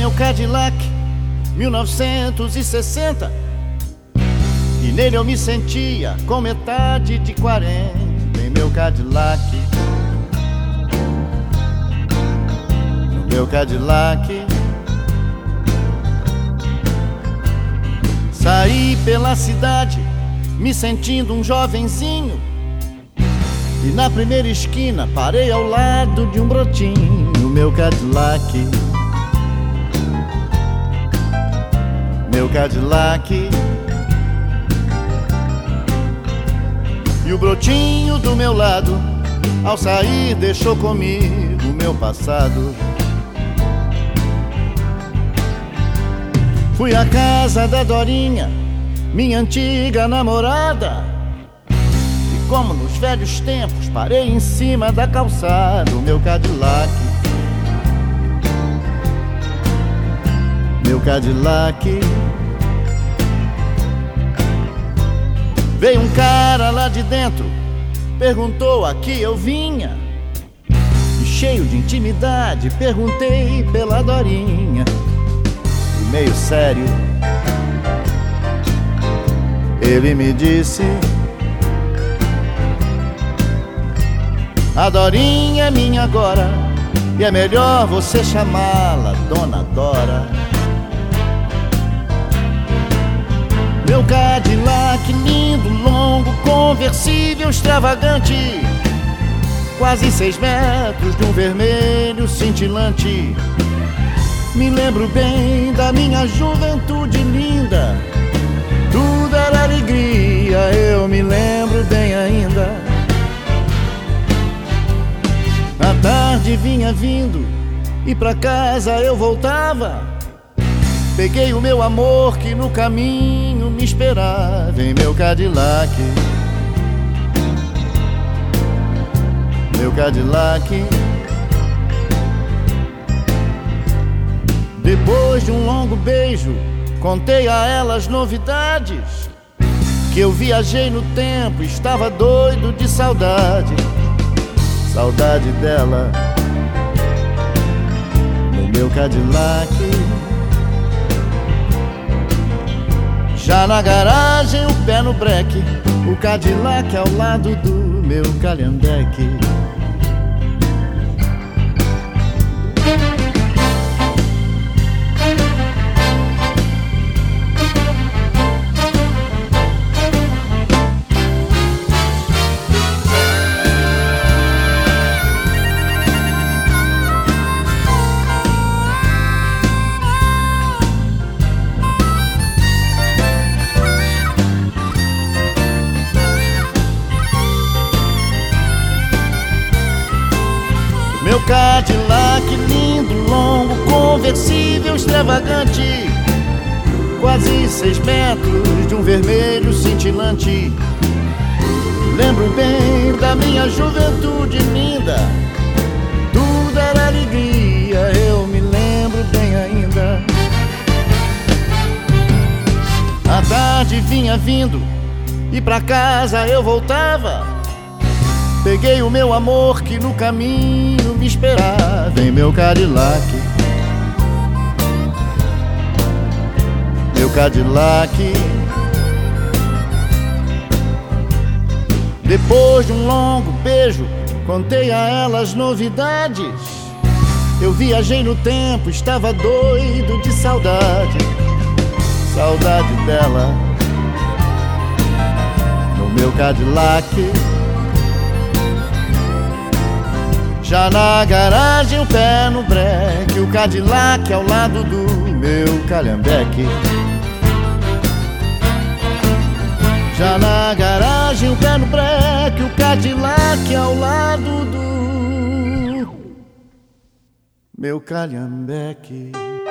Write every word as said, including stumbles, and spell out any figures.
meu Cadillac mil novecentos e sessenta, e nele eu me sentia com metade de quarenta. Em meu Cadillac, no meu Cadillac, saí pela cidade me sentindo um jovenzinho, e na primeira esquina parei ao lado de um brotinho. No meu Cadillac, meu Cadillac, e o brotinho do meu lado, ao sair, deixou comigo o meu passado. Fui à casa da Dorinha, minha antiga namorada, e como nos velhos tempos, parei em cima da calçada. O meu Cadillac, meu Cadillac, veio um cara lá de dentro, perguntou a que eu vinha, e cheio de intimidade perguntei pela Dorinha. E meio sério ele me disse: a Dorinha é minha agora, e é melhor você chamá-la Dona Dora. Meu Cadillac lindo, longo, conversível, extravagante, quase seis metros, de um vermelho cintilante. Me lembro bem da minha juventude linda, tudo era alegria, eu me lembro bem ainda. A tarde vinha vindo e pra casa eu voltava, peguei o meu amor que no caminho me esperava. Em meu Cadillac, meu Cadillac, depois de um longo beijo, contei a ela as novidades, que eu viajei no tempo, estava doido de saudade. Saudade dela no meu Cadillac. Já na garagem, o pé no breque, o Cadillac ao lado do meu calhambeque. Meu Cadillac lindo, longo, conversível, extravagante, quase seis metros, de um vermelho cintilante. Lembro bem da minha juventude linda, tudo era alegria, eu me lembro bem ainda. A tarde vinha vindo e pra casa eu voltava, peguei o meu amor que no caminho me esperava. Em meu Cadillac, meu Cadillac, depois de um longo beijo, contei a ela as novidades. Eu viajei no tempo, estava doido de saudade. Saudade dela no meu Cadillac. Já na garagem, o pé no breque, o Cadillac ao lado do meu calhambeque. Já na garagem, o pé no breque, o Cadillac ao lado do meu calhambeque.